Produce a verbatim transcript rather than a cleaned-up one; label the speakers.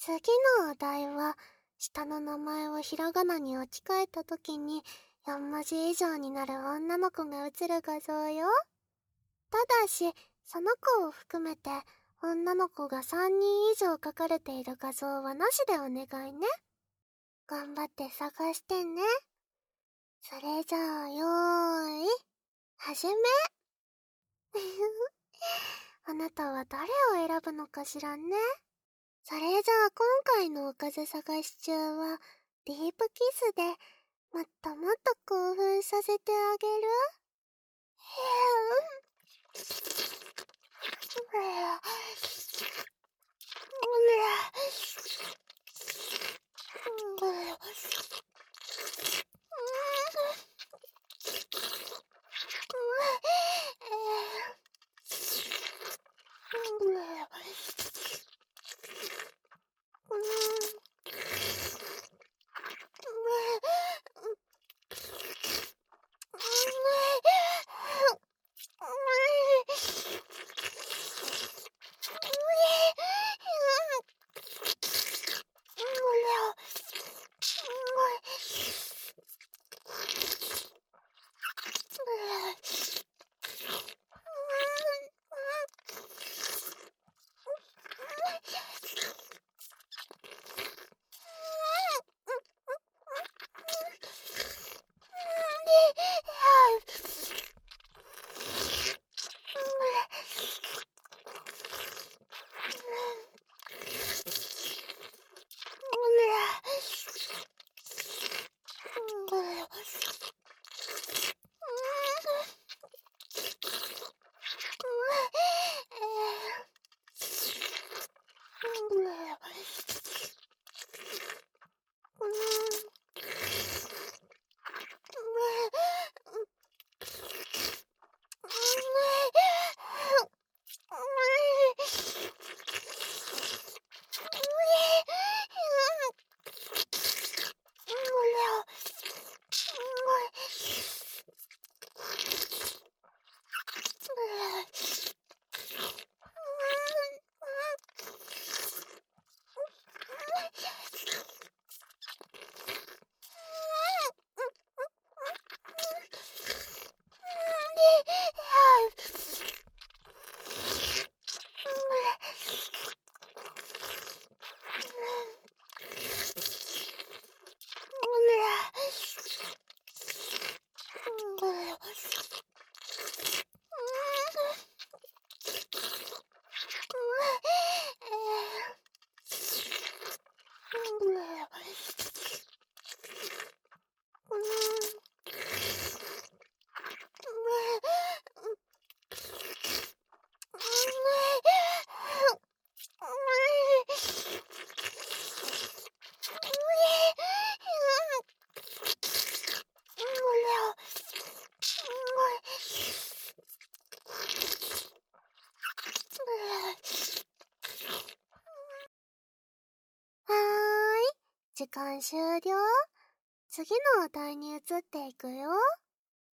Speaker 1: 次のお題は、下の名前をひらがなに置き換えたときによん文字以上になる女の子が写る画像よ。ただし、その子を含めて女の子がさんにん以上描かれている画像はなしでお願いね。頑張って探してね。それじゃあ、よーい、始め。あなたは誰を選ぶのかしらね。それじゃあ今回のおかず探し中はディープキスでもっともっと興奮させてあげる。はーい、時間終了。次のお題に移っていくよ。